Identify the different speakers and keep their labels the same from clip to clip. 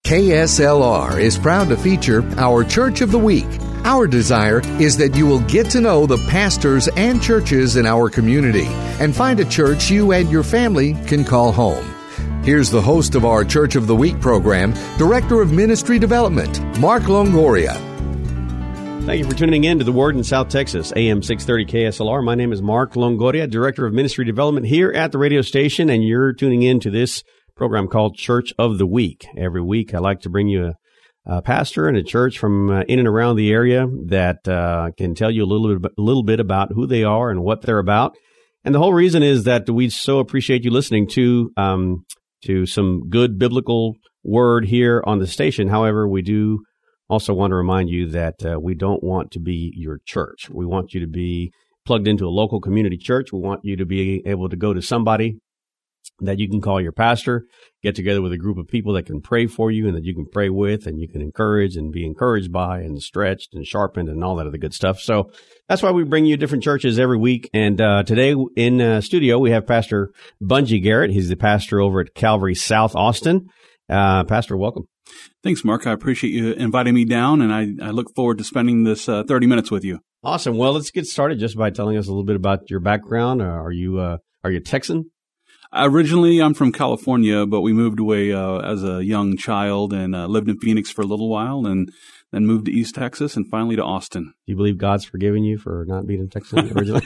Speaker 1: KSLR is proud to feature our Church of the Week. Our desire is that you will get to know the pastors and churches in our community and find a church you and your family can call home. Here's the host of our Church of the Week program, Director of Ministry Development, Mark Longoria.
Speaker 2: Thank you for tuning in to The Word in South Texas, AM 630 KSLR. My name is Mark Longoria, Director of Ministry Development here at the radio station, and you're tuning in to this program called Church of the Week. Every week, I like to bring you a pastor and a church from in and around the area that can tell you a little bit about who they are and what they're about. And the whole reason is that we so appreciate you listening to some good biblical word here on the station. However, we do also want to remind you that we don't want to be your church. We want you to be plugged into a local community church. We want you to be able to go to somebody that you can call your pastor, get together with a group of people that can pray for you and that you can pray with and you can encourage and be encouraged by and stretched and sharpened and all that other good stuff. So that's why we bring you different churches every week. And today in studio, we have Pastor Bungie Garrett. He's the pastor over at Calvary South Austin. Pastor, welcome.
Speaker 3: Thanks, Mark. I appreciate you inviting me down, and I look forward to spending this 30 minutes with you.
Speaker 2: Awesome. Well, let's get started just by telling us a little bit about your background. Are you Texan?
Speaker 3: Originally, I'm from California, but we moved away as a young child and lived in Phoenix for a little while and then moved to East Texas and finally to Austin.
Speaker 2: Do you believe God's forgiven you for not being in Texas originally?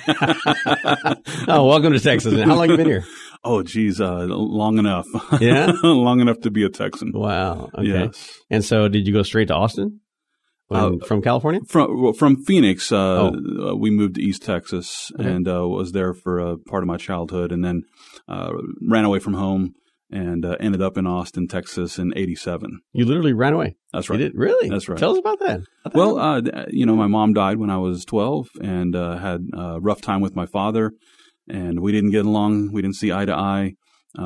Speaker 2: Oh, welcome to Texas. How long have you been here?
Speaker 3: Oh, geez, long enough.
Speaker 2: Yeah?
Speaker 3: Long enough to be a Texan.
Speaker 2: Wow. Okay.
Speaker 3: Yes.
Speaker 2: And so did you go straight to Austin from California?
Speaker 3: From Phoenix, we moved to East Texas and was there for part of my childhood and then ran away from home and ended up in Austin, Texas in 87.
Speaker 2: You literally ran away?
Speaker 3: That's right.
Speaker 2: You did? Really?
Speaker 3: That's right.
Speaker 2: Tell us about that.
Speaker 3: Well, my mom died when I was 12 and had a rough time with my father, and we didn't get along. We didn't see eye to eye.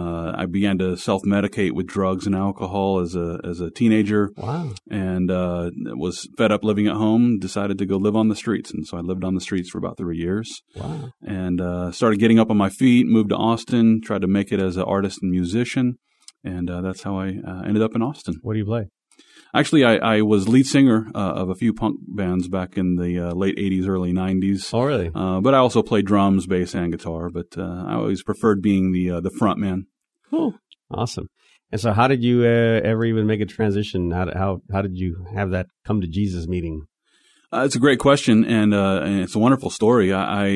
Speaker 3: I began to self-medicate with drugs and alcohol as a teenager.
Speaker 2: Wow.
Speaker 3: And was fed up living at home, decided to go live on the streets. And so I lived on the streets for about 3 years.
Speaker 2: Wow.
Speaker 3: And started getting up on my feet, moved to Austin, tried to make it as an artist and musician. And that's how I ended up in Austin.
Speaker 2: What do you play?
Speaker 3: Actually, I was lead singer of a few punk bands back in the late 80s, early 90s.
Speaker 2: Oh, really?
Speaker 3: But I also played drums, bass, and guitar. But I always preferred being the front man.
Speaker 2: Cool. Awesome. And so how did you ever even make a transition? How did you have that come to Jesus meeting?
Speaker 3: It's a great question, and it's a wonderful story.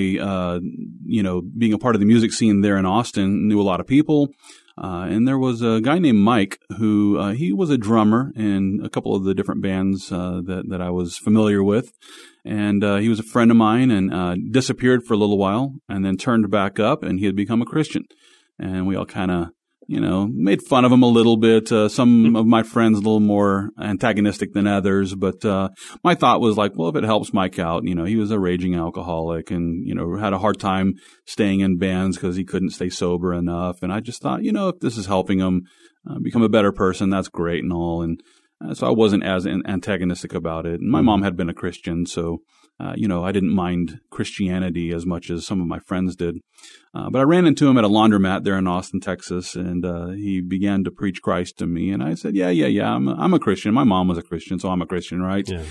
Speaker 3: I being a part of the music scene there in Austin, knew a lot of people. And there was a guy named Mike who he was a drummer in a couple of the different bands that I was familiar with. And he was a friend of mine and disappeared for a little while and then turned back up, and he had become a Christian. And we all kind of, made fun of him a little bit. Some of my friends a little more antagonistic than others. But my thought was like, well, if it helps Mike out, he was a raging alcoholic and, had a hard time staying in bands because he couldn't stay sober enough. And I just thought, if this is helping him become a better person, that's great and all. And so I wasn't as antagonistic about it. And my mom had been a Christian, so I didn't mind Christianity as much as some of my friends did. But I ran into him at a laundromat there in Austin, Texas, and he began to preach Christ to me. And I said, yeah, I'm a Christian. My mom was a Christian, so I'm a Christian, right? Yeah.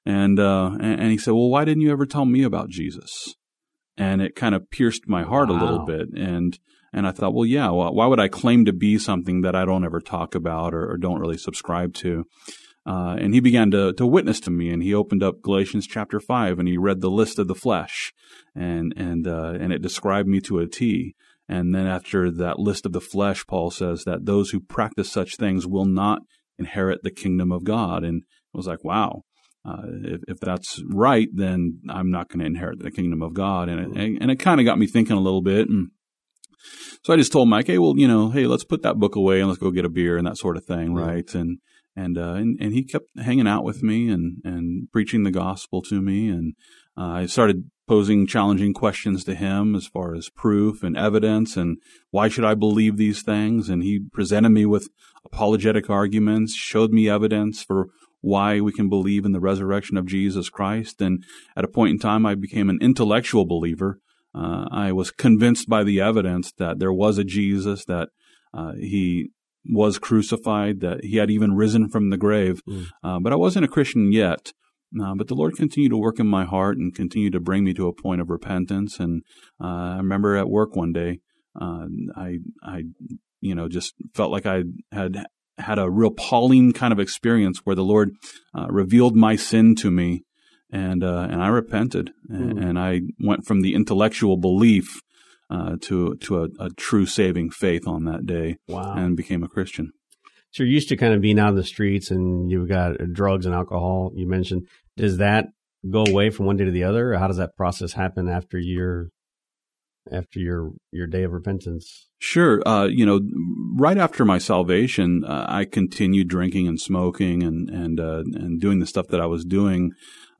Speaker 3: And he said, well, why didn't you ever tell me about Jesus? And it kind of pierced my heart a little bit. And I thought, well, yeah, why would I claim to be something that I don't ever talk about or don't really subscribe to? And he began to witness to me, and he opened up Galatians chapter 5, and he read the list of the flesh, and it described me to a T. And then after that list of the flesh, Paul says that those who practice such things will not inherit the kingdom of God. And I was like, wow. If that's right, then I'm not going to inherit the kingdom of God. And it kind of got me thinking a little bit. And so I just told Mike, hey, let's put that book away and let's go get a beer and that sort of thing, right? And he kept hanging out with me and preaching the gospel to me. And I started posing challenging questions to him as far as proof and evidence and why should I believe these things. And he presented me with apologetic arguments, showed me evidence for why we can believe in the resurrection of Jesus Christ. And at a point in time, I became an intellectual believer. I was convinced by the evidence that there was a Jesus, that he was crucified, that he had even risen from the grave. But I wasn't a Christian yet. But the Lord continued to work in my heart and continued to bring me to a point of repentance. And I remember at work one day, I just felt like I had a real Pauline kind of experience where the Lord revealed my sin to me, and I repented, and I went from the intellectual belief to a true saving faith on that day.
Speaker 2: Wow.
Speaker 3: And became a Christian.
Speaker 2: So you're used to kind of being out in the streets, and you've got drugs and alcohol, you mentioned. Does that go away from one day to the other, or how does that process happen after your day of repentance?
Speaker 3: Sure. Right after my salvation, I continued drinking and smoking and doing the stuff that I was doing.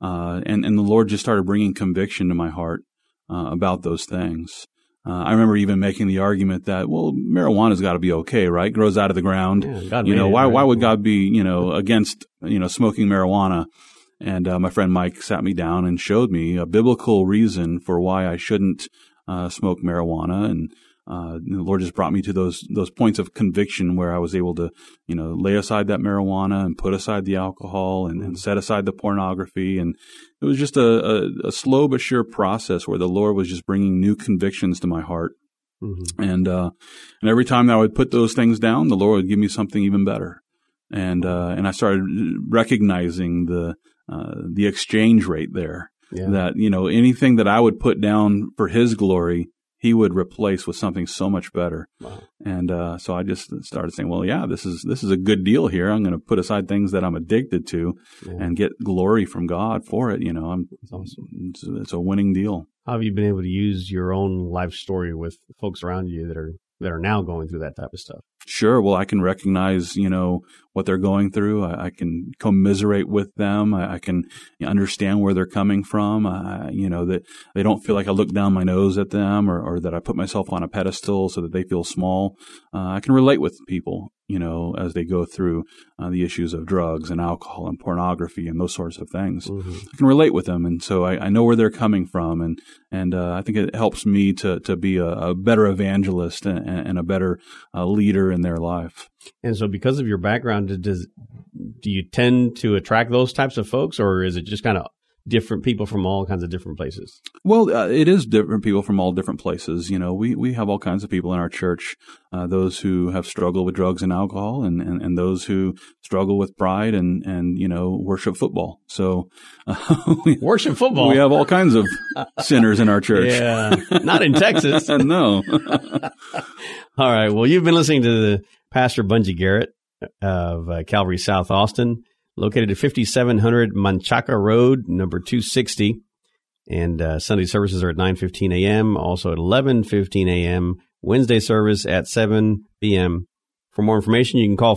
Speaker 3: And the Lord just started bringing conviction to my heart about those things. I remember even making the argument that, well, marijuana's got to be okay, right? Grows out of the ground.
Speaker 2: Yeah, God made it,
Speaker 3: why
Speaker 2: right?
Speaker 3: would God be, against, smoking marijuana? And my friend Mike sat me down and showed me a biblical reason for why I shouldn't smoke marijuana. And the Lord just brought me to those points of conviction where I was able to, lay aside that marijuana and put aside the alcohol and set aside the pornography. And it was just a slow but sure process where the Lord was just bringing new convictions to my heart. Mm-hmm. And every time that I would put those things down, the Lord would give me something even better. And I started recognizing the exchange rate there. Yeah. That, anything that I would put down for His glory, He would replace with something so much better. Wow. And so I just started saying, well, yeah, this is a good deal here. I'm going to put aside things that I'm addicted to and get glory from God for it. It's awesome. It's a winning deal.
Speaker 2: How have you been able to use your own life story with folks around you that are now going through that type of stuff?
Speaker 3: Sure. Well, I can recognize, what they're going through. I can commiserate with them. I can understand where they're coming from. That they don't feel like I look down my nose at them or that I put myself on a pedestal so that they feel small. I can relate with people, as they go through the issues of drugs and alcohol and pornography and those sorts of things. Mm-hmm. I can relate with them. And so I know where they're coming from. And I think it helps me to be a better evangelist and a better leader in their life.
Speaker 2: And so because of your background, do you tend to attract those types of folks, or is it just kind of different people from all kinds of different places?
Speaker 3: Well, it is different people from all different places. We have all kinds of people in our church, those who have struggled with drugs and alcohol and those who struggle with pride and worship football. So
Speaker 2: worship football.
Speaker 3: We have all kinds of sinners in our church.
Speaker 2: Yeah, not in Texas.
Speaker 3: No.
Speaker 2: All right. Well, you've been listening to the Pastor Bungie Garrett of Calvary South Austin, located at 5700 Manchaca Road, number 260. And Sunday services are at 9:15 a.m., also at 11:15 a.m., Wednesday service at 7 p.m. For more information, you can call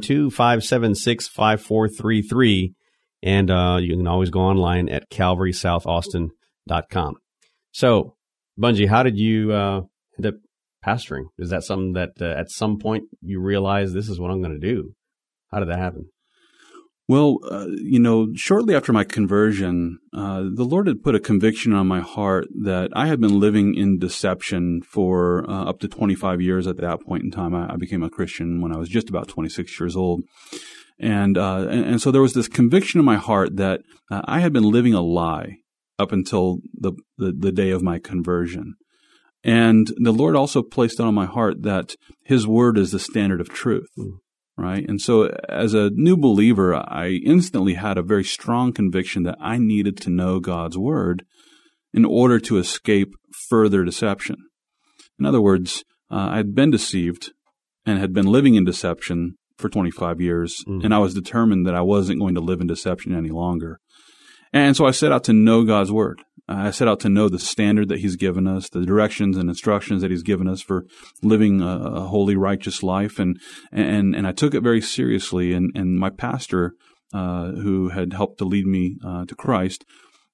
Speaker 2: 512-576-5433, and you can always go online at calvarysouthaustin.com. So, Bungie, how did you end up pastoring? Is that something that at some point you realized this is what I'm going to do? How did that happen?
Speaker 3: Well, shortly after my conversion, the Lord had put a conviction on my heart that I had been living in deception for up to 25 years at that point in time. I became a Christian when I was just about 26 years old. And so there was this conviction in my heart that I had been living a lie up until the day of my conversion. And the Lord also placed it on my heart that His word is the standard of truth. Right. And so as a new believer, I instantly had a very strong conviction that I needed to know God's word in order to escape further deception. In other words, I had been deceived and had been living in deception for 25 years, and I was determined that I wasn't going to live in deception any longer. And so I set out to know God's word. I set out to know the standard that He's given us, the directions and instructions that He's given us for living a holy, righteous life. And I took it very seriously. And my pastor, who had helped to lead me to Christ,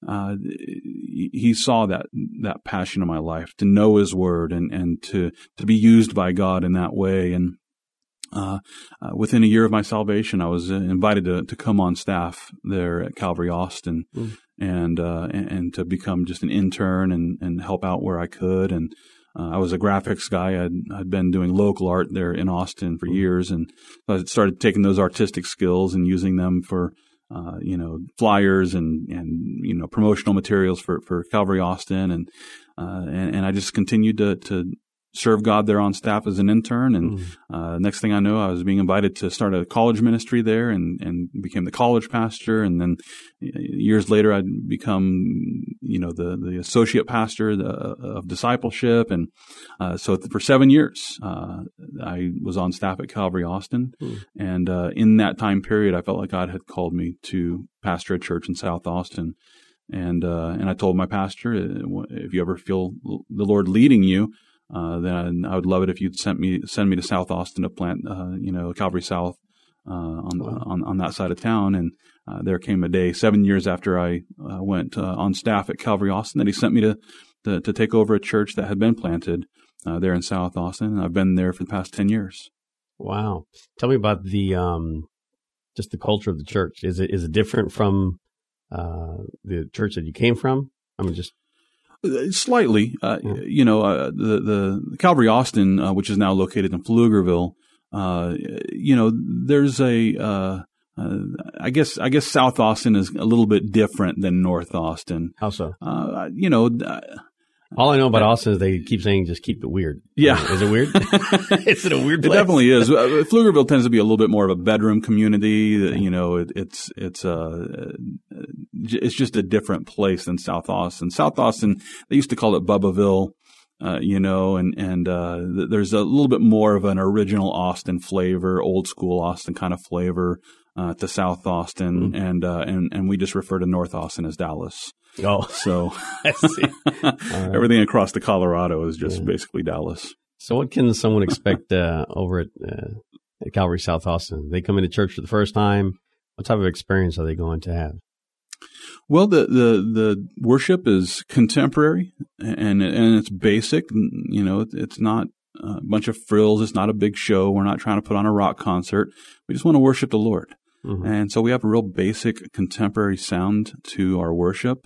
Speaker 3: he saw that passion in my life to know His word and to be used by God in that way. And within a year of my salvation, I was invited to come on staff there at Calvary Austin, and to become just an intern and help out where I could. And I was a graphics guy. I'd been doing local art there in Austin for years, and I started taking those artistic skills and using them for flyers and promotional materials for Calvary Austin, and I just continued to serve God there on staff as an intern. And next thing I know, I was being invited to start a college ministry there, and became the college pastor. And then years later, I'd become the associate pastor of discipleship. And so for 7 years, I was on staff at Calvary Austin. And in that time period, I felt like God had called me to pastor a church in South Austin. And I told my pastor, if you ever feel the Lord leading you, then I would love it if you'd send me to South Austin to plant, Calvary South on that side of town. And there came a day 7 years after I went on staff at Calvary Austin that he sent me to take over a church that had been planted there in South Austin. And I've been there for the past 10 years.
Speaker 2: Wow! Tell me about the just the culture of the church. Is it different from the church that you came from? I mean, just
Speaker 3: slightly. The Calvary Austin, which is now located in Pflugerville, there's I guess South Austin is a little bit different than North Austin.
Speaker 2: How so? All I know about Austin is they keep saying just keep it weird.
Speaker 3: Yeah.
Speaker 2: Is it weird? Is it a weird place?
Speaker 3: It definitely is. Pflugerville tends to be a little bit more of a bedroom community. It's just a different place than South Austin. South Austin, they used to call it Bubbaville, there's a little bit more of an original Austin flavor, old school Austin kind of flavor to South Austin, and we just refer to North Austin as Dallas.
Speaker 2: Oh,
Speaker 3: so
Speaker 2: I see.
Speaker 3: Everything across the Colorado is just basically Dallas.
Speaker 2: So what can someone expect over at Calvary South Austin? They come into church for the first time. What type of experience are they going to have?
Speaker 3: Well, the worship is contemporary and it's basic. It's not a bunch of frills. It's not a big show. We're not trying to put on a rock concert. We just want to worship the Lord. And so we have a real basic contemporary sound to our worship.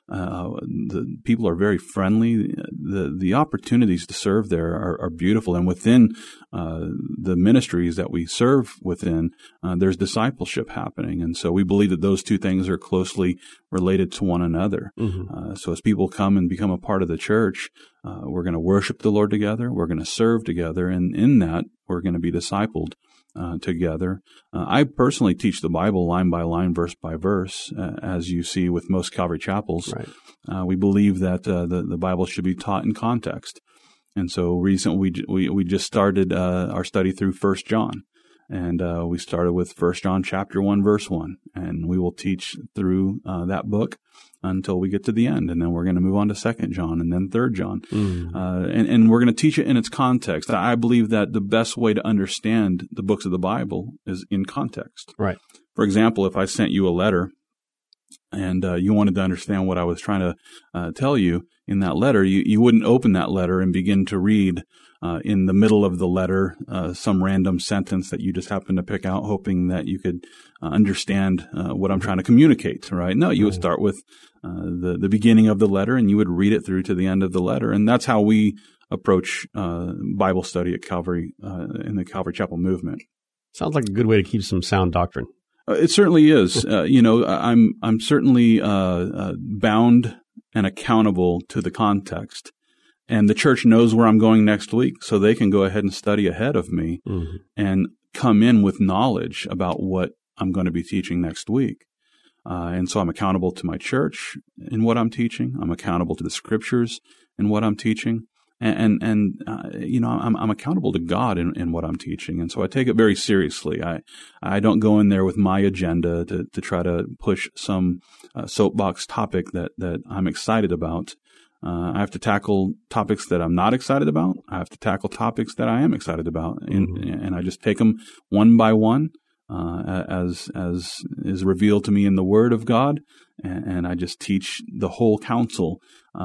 Speaker 3: The people are very friendly. The opportunities to serve there are beautiful. And within the ministries that we serve within, there's discipleship happening. And so we believe that those two things are closely related to one another. So as people come and become a part of the church, we're going to worship the Lord together. We're going to serve together. And in that, we're going to be discipled together. I personally teach the Bible line by line, verse by verse, as you see with most Calvary chapels.
Speaker 2: Right.
Speaker 3: We believe that the Bible should be taught in context. And so recently we just started our study through 1 John. And we started with 1 John chapter 1, verse 1. And we will teach through that book until we get to the end. And then we're going to move on to 2 John and then 3 John. And we're going to teach it in its context. I believe that the best way to understand the books of the Bible is in context.
Speaker 2: Right.
Speaker 3: For example, if I sent you a letter and you wanted to understand what I was trying to tell you in that letter, you wouldn't open that letter and begin to read in the middle of the letter some random sentence that you just happened to pick out, hoping that you could understand what I'm trying to communicate, right? No, you would start with the beginning of the letter, and you would read it through to the end of the letter. And that's how we approach Bible study at Calvary in the Calvary Chapel movement.
Speaker 2: Sounds like a good way to keep some sound doctrine.
Speaker 3: It certainly is. I'm certainly bound and accountable to the context. And the church knows where I'm going next week, so they can go ahead and study ahead of me and come in with knowledge about what I'm going to be teaching next week. And so I'm accountable to my church in what I'm teaching. I'm accountable to the scriptures in what I'm teaching. And I'm accountable to God in what I'm teaching. And so I take it very seriously. I don't go in there with my agenda to try to push some soapbox topic that I'm excited about. I have to tackle topics that I'm not excited about. I have to tackle topics that I am excited about. And I just take them one by one, as is revealed to me in the Word of God. And I just teach the whole counsel,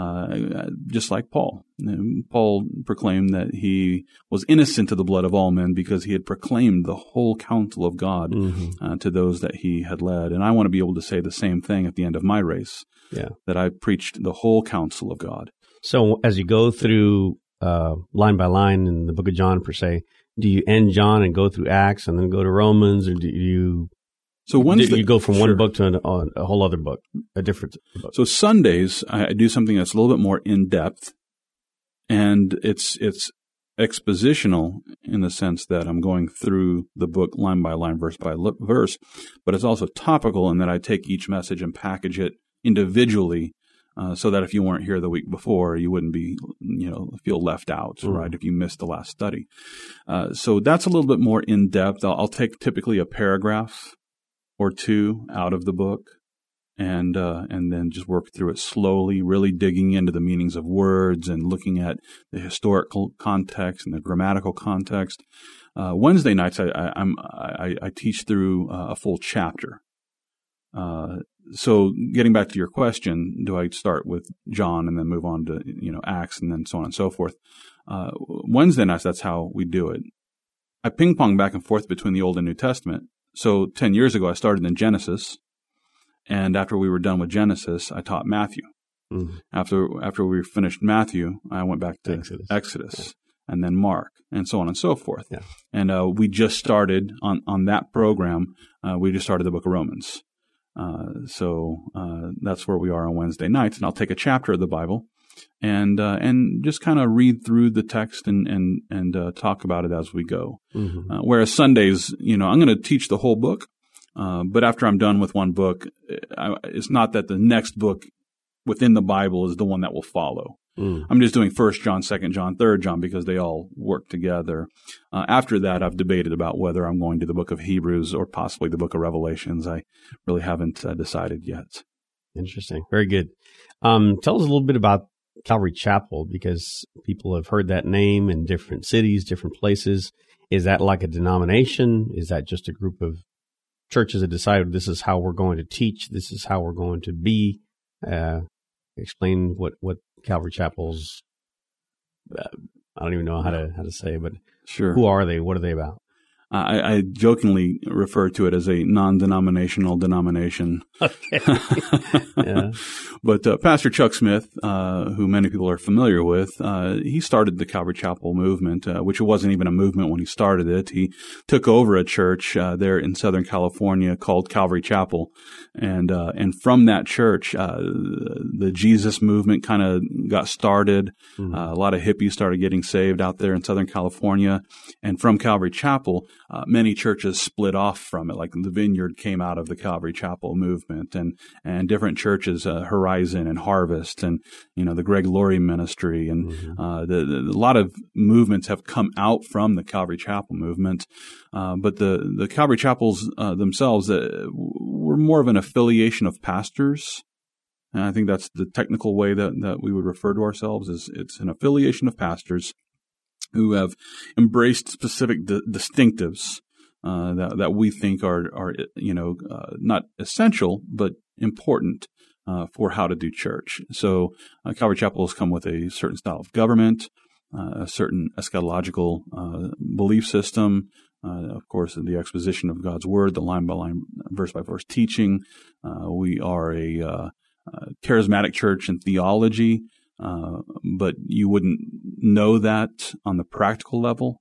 Speaker 3: just like Paul. Paul proclaimed that he was innocent of the blood of all men because he had proclaimed the whole counsel of God to those that he had led. And I want to be able to say the same thing at the end of my race, that I preached the whole counsel of God.
Speaker 2: So as you go through line by line in the book of John per se? Do you end John and go through Acts and then go to Romans, or do you? So you go from one book to a whole other book, a different book?
Speaker 3: So Sundays, I do something that's a little bit more in depth, and it's expositional in the sense that I'm going through the book line by line, verse by verse, but it's also topical in that I take each message and package it individually, so that if you weren't here the week before, you wouldn't be, feel left out, right? If you missed the last study. So that's a little bit more in depth. I'll take typically a paragraph or two out of the book, and then just work through it slowly, really digging into the meanings of words and looking at the historical context and the grammatical context. Wednesday nights, I teach through a full chapter. So getting back to your question, do I start with John and then move on to, Acts and then so on and so forth? Wednesday nights, that's how we do it. I ping pong back and forth between the Old and New Testament. So 10 years ago, I started in Genesis. And after we were done with Genesis, I taught Matthew. Mm-hmm. After we finished Matthew, I went back to Exodus and then Mark, and so on and so forth. Yeah. And we just started on that program. We just started the book of Romans. So that's where we are on Wednesday nights. And I'll take a chapter of the Bible and just kind of read through the text and talk about it as we go. Mm-hmm. Whereas Sundays, I'm going to teach the whole book. But after I'm done with one book, it's not that the next book within the Bible is the one that will follow. I'm just doing 1 John, 2 John, 3 John because they all work together. After that, I've debated about whether I'm going to the book of Hebrews or possibly the book of Revelations. I really haven't decided yet.
Speaker 2: Interesting. Very good. Tell us a little bit about Calvary Chapel, because people have heard that name in different cities, different places. Is that like a denomination? Is that just a group of churches that decided this is how we're going to teach, this is how we're going to be? Explain what Calvary Chapel's. I don't even know how to say, but
Speaker 3: sure.
Speaker 2: Who are they? What are they about?
Speaker 3: I jokingly refer to it as a non-denominational denomination.
Speaker 2: Okay. Yeah.
Speaker 3: But Pastor Chuck Smith, who many people are familiar with, he started the Calvary Chapel movement, which wasn't even a movement when he started it. He took over a church there in Southern California called Calvary Chapel, and from that church, the Jesus movement kind of got started. Mm-hmm. A lot of hippies started getting saved out there in Southern California, and from Calvary Chapel, many churches split off from it, like the Vineyard came out of the Calvary Chapel movement, and different churches, Horizon and Harvest, and the Greg Laurie ministry, and a lot of movements have come out from the Calvary Chapel movement. But the Calvary Chapels themselves were more of an affiliation of pastors. And I think that's the technical way that we would refer to ourselves, is it's an affiliation of pastors who have embraced specific distinctives that we think are not essential but important for how to do church. So Calvary Chapel has come with a certain style of government, a certain eschatological belief system, of course, the exposition of God's Word, the line-by-line, verse-by-verse teaching. We are a charismatic church in theology. But you wouldn't know that on the practical level.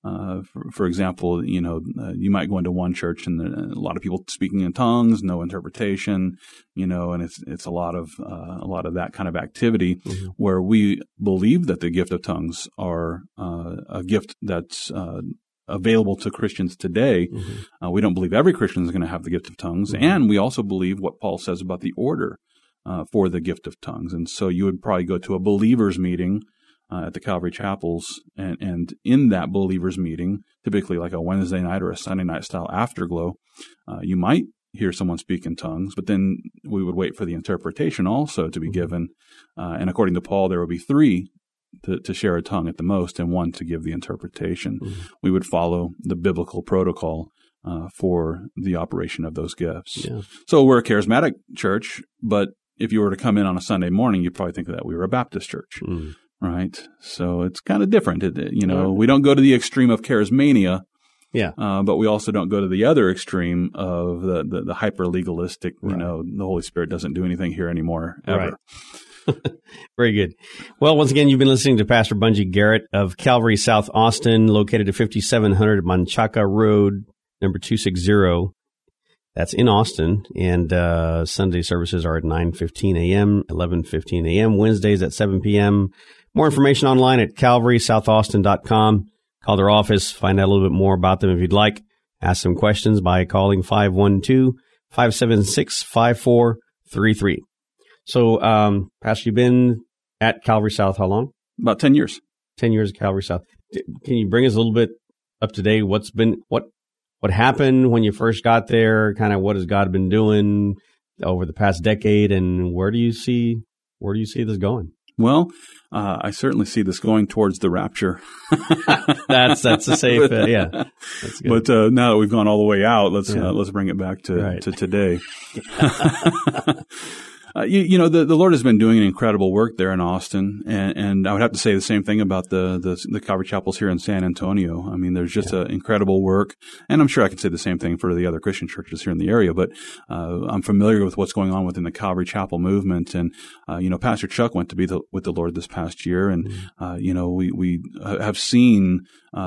Speaker 3: For example, you might go into one church and a lot of people speaking in tongues, no interpretation, and it's a lot of that kind of activity. Mm-hmm. Where we believe that the gift of tongues are a gift that's available to Christians today. Mm-hmm. We don't believe every Christian is going to have the gift of tongues, mm-hmm. and we also believe what Paul says about the order for the gift of tongues. And so you would probably go to a believers meeting at the Calvary Chapels, and in that believers meeting, typically like a Wednesday night or a Sunday night style afterglow, you might hear someone speak in tongues, but then we would wait for the interpretation also to be given. And according to Paul, there would be 3 to share a tongue at the most, and 1 to give the interpretation. Mm-hmm. We would follow the biblical protocol for the operation of those gifts. Yeah. So we're a charismatic church, but if you were to come in on a Sunday morning, you'd probably think that we were a Baptist church, right? So it's kind of different. We don't go to the extreme of charismania, but we also don't go to the other extreme of the hyper legalistic. The Holy Spirit doesn't do anything here anymore ever. Right.
Speaker 2: Very good. Well, once again, you've been listening to Pastor Bungie Garrett of Calvary South Austin, located at 5700 Manchaca Road, number 260. That's in Austin. And Sunday services are at 9:15 a.m., 11:15 a.m., Wednesdays at 7 p.m. More information online at calvarysouthaustin.com. Call their office, find out a little bit more about them if you'd like. Ask some questions by calling 512-576-5433. So, Pastor, you've been at Calvary South how long?
Speaker 3: About 10 years.
Speaker 2: 10 years at Calvary South. Can you bring us a little bit up to date? What happened when you first got there? Kind of what has God been doing over the past decade, and where do you see this going?
Speaker 3: Well, I certainly see this going towards the rapture.
Speaker 2: That's a safe, yeah. That's good.
Speaker 3: But now that we've gone all the way out, let's bring it back to today. The Lord has been doing an incredible work there in Austin, and I would have to say the same thing about the Calvary Chapels here in San Antonio. I mean, there's just incredible work, and I'm sure I could say the same thing for the other Christian churches here in the area. But I'm familiar with what's going on within the Calvary Chapel movement, and Pastor Chuck went to be with the Lord this past year, and we have seen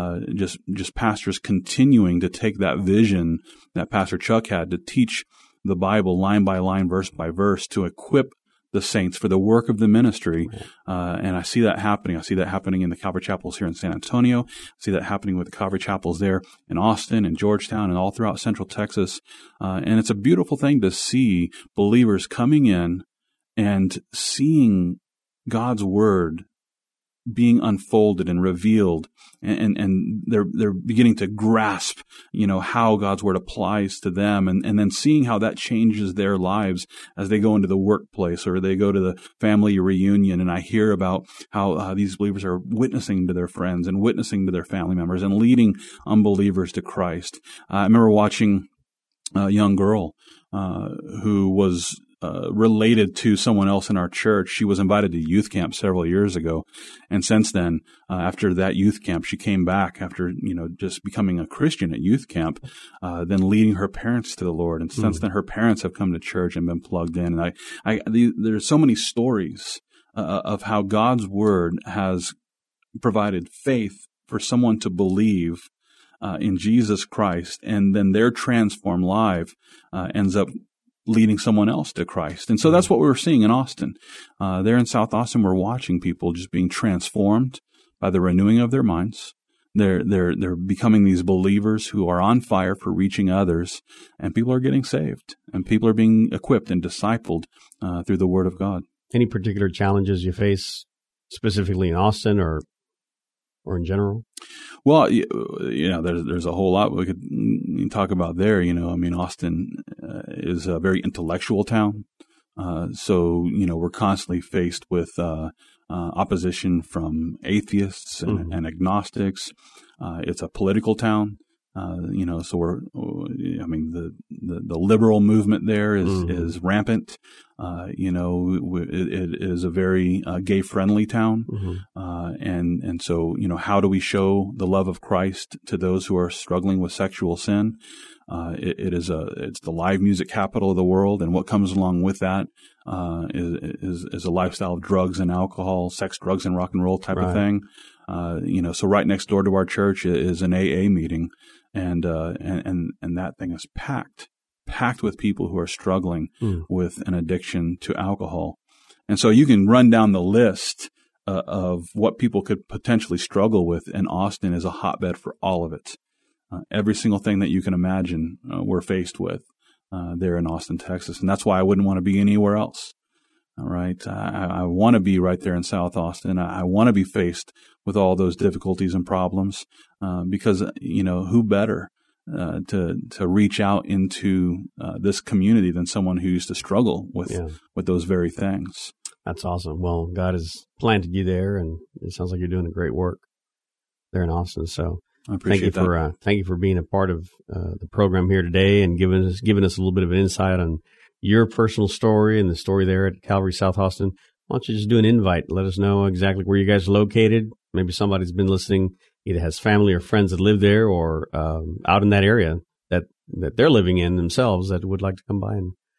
Speaker 3: just pastors continuing to take that vision that Pastor Chuck had to teach the Bible line by line, verse by verse, to equip the saints for the work of the ministry. And I see that happening. I see that happening in the Calvary Chapels here in San Antonio. I see that happening with the Calvary Chapels there in Austin and Georgetown and all throughout Central Texas. And it's a beautiful thing to see believers coming in and seeing God's Word being unfolded and revealed, and they're beginning to grasp, how God's Word applies to them, and then seeing how that changes their lives as they go into the workplace or they go to the family reunion. And I hear about how these believers are witnessing to their friends and witnessing to their family members and leading unbelievers to Christ. I remember watching a young girl who was related to someone else in our church. She was invited to youth camp several years ago. And since then, after that youth camp, she came back after, just becoming a Christian at youth camp, then leading her parents to the Lord. And since then, her parents have come to church and been plugged in. And there's so many stories of how God's Word has provided faith for someone to believe in Jesus Christ, and then their transformed life ends up leading someone else to Christ. And so that's what we're seeing in Austin. There in South Austin, we're watching people just being transformed by the renewing of their minds. They're becoming these believers who are on fire for reaching others, and people are getting saved, and people are being equipped and discipled through the Word of God.
Speaker 2: Any particular challenges you face specifically in Austin or in general?
Speaker 3: Well, there's a whole lot we could talk about there. Austin is a very intellectual town. So we're constantly faced with opposition from atheists and agnostics. It's a political town. So the liberal movement there is rampant. It is a very gay-friendly town. And so, how do we show the love of Christ to those who are struggling with sexual sin? It's the live music capital of the world, and what comes along with that is a lifestyle of drugs and alcohol, sex, drugs, and rock and roll type of thing. So right next door to our church is an AA meeting, and that thing is packed with people who are struggling with an addiction to alcohol. And so you can run down the list of what people could potentially struggle with, and Austin is a hotbed for all of it. Every single thing that you can imagine we're faced with there in Austin, Texas. And that's why I wouldn't want to be anywhere else. All right. I want to be right there in South Austin. I want to be faced with all those difficulties and problems because, who better to reach out into this community than someone who used to struggle with those very things.
Speaker 2: That's awesome. Well, God has planted you there, and it sounds like you're doing a great work there in Austin. So
Speaker 3: I appreciate that.
Speaker 2: Thank you for being a part of the program here today and giving us a little bit of an insight on your personal story and the story there at Calvary South Austin. Why don't you just do an invite? Let us know exactly where you guys are located. Maybe somebody's been listening, either has family or friends that live there or out in that area that they're living in themselves that would like to come by and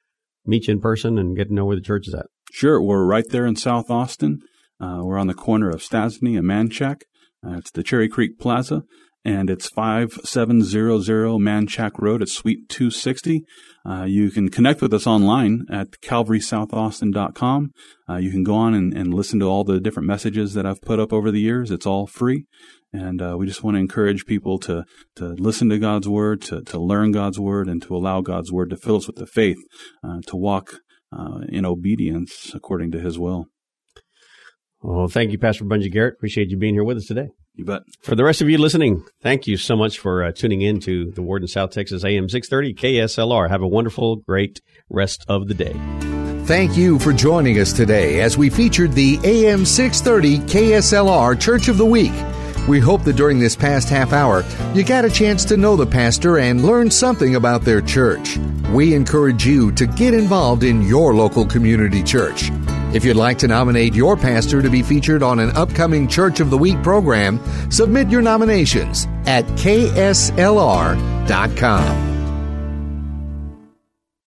Speaker 2: meet you in person and get to know where the church is at?
Speaker 3: Sure. We're right there in South Austin. We're on the corner of Stasny and Manchac. It's the Cherry Creek Plaza, and it's 5700 Manchac Road at Suite 260. You can connect with us online at calvarysouthAustin.com. You can go on and listen to all the different messages that I've put up over the years. It's all free. And we just want to encourage people to listen to God's Word, to learn God's Word, and to allow God's Word to fill us with the faith, to walk in obedience according to His will.
Speaker 2: Well, thank you, Pastor Bungie Garrett. Appreciate you being here with us today.
Speaker 3: You bet.
Speaker 2: For the rest of you listening, thank you so much for tuning in to the Word in South Texas, AM 630 KSLR. Have a wonderful, great rest of the day.
Speaker 1: Thank you for joining us today as we featured the AM 630 KSLR Church of the Week. We hope that during this past half hour, you got a chance to know the pastor and learn something about their church. We encourage you to get involved in your local community church. If you'd like to nominate your pastor to be featured on an upcoming Church of the Week program, submit your nominations at kslr.com.